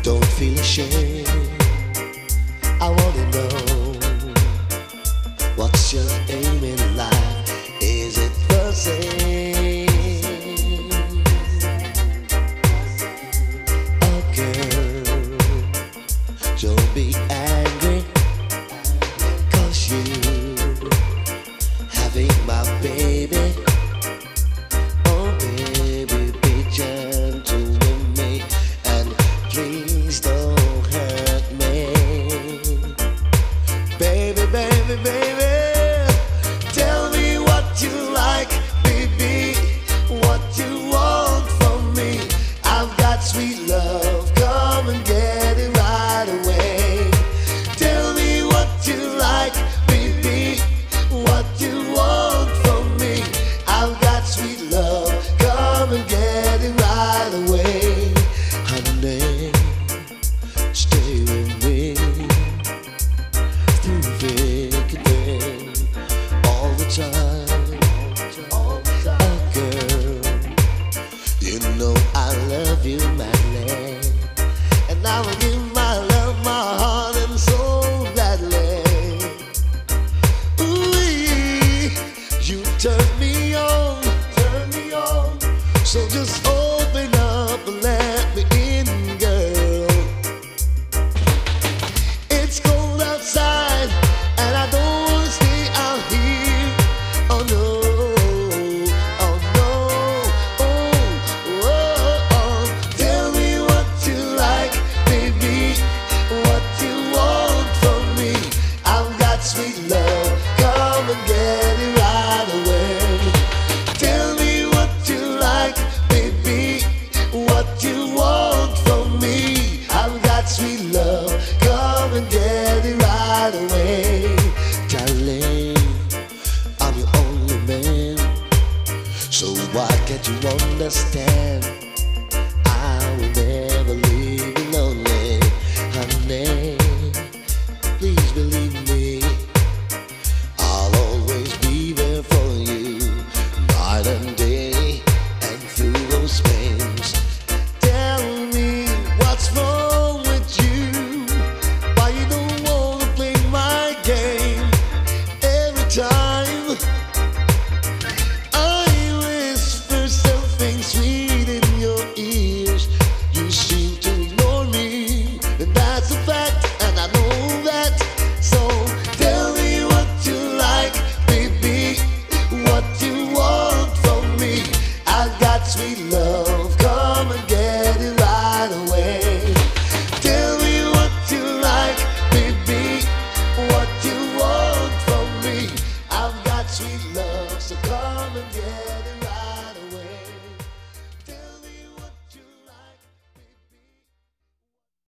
Don't feel ashamed. I wanna know, what's your aim in life? Is it the same? Oh girl, don't be angry, 'cause you having my baby. Oh baby, be gentle with me, and please don't hurt me. Baby, baby, baby, tell me what you like, baby, what you want from me. I've got sweet love, come and get it right away. Tell me what you like, baby, what you want from me. I've got sweet love, come and get it right away. Honey, stay with me through thick and thin, all the time. Oh girl, you know I love you madly, and I will give